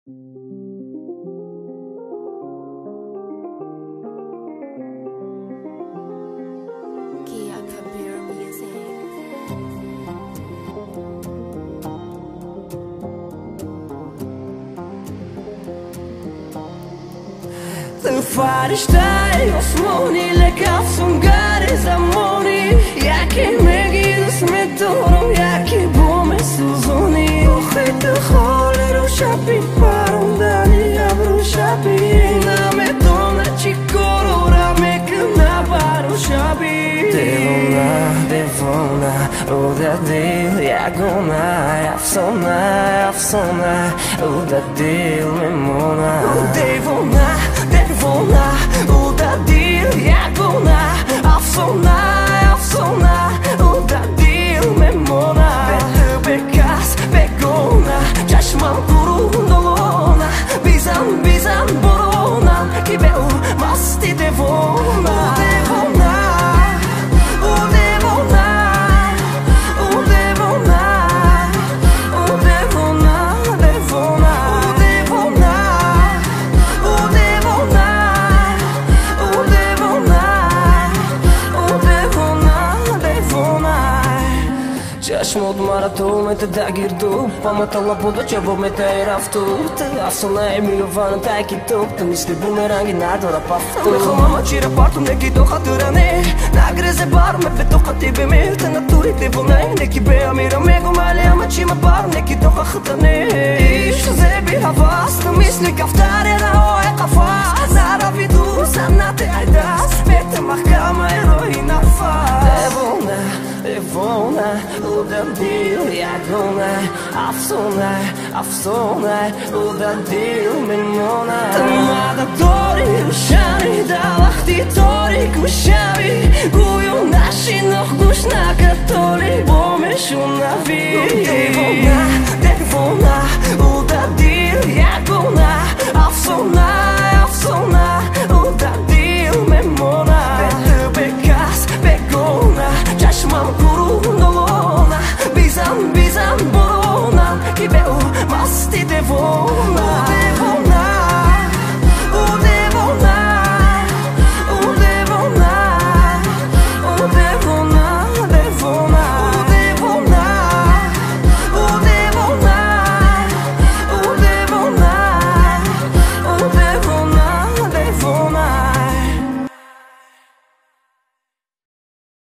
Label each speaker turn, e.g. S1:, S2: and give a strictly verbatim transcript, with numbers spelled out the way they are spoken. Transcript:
S1: Të farishtaj osmoni le kafsun gare zamoni Ja ke me gjidës me dorëm Ja ke bo me suzoni Uhe të khole ru shapi Parum dani abru shapi Na me tona qikoro Ra me këna baru shapi Devona, devona U da dil jagona Afsona, afsona U da dil me mona Devona Devona, u da dil jagona Afsona, afsona, u da dil me mona Betë bekas, begona Qashman kuru ndolona Bizan, bizan borona Ki beu masti devona Devona, u devona U devona, u devona, devona Qashmod maratu me të dagirdu Pa më të labudo që bo me të e raftu Të asona e mi lovanë të e kitu Të misli bumerangi nardora paftu Me khoma ma qira partu ne kido khatërane Na greze barë me beto khatibe me Të naturit të vonaj Ne ki bea mira me gomale ama qima barë Ne kido khatërane Ishtë zebi havas Të misli kaftare na o e kafas Na ravidu sa na te ajdas Me të mahkama e roj na fas Devona, devona U da dil jagona Afsona, afsona U da dil me mona Të mada dori rushani Da lahti tori kushavi Guju nashi noh gush na katoli Bo me shumë na vi Devona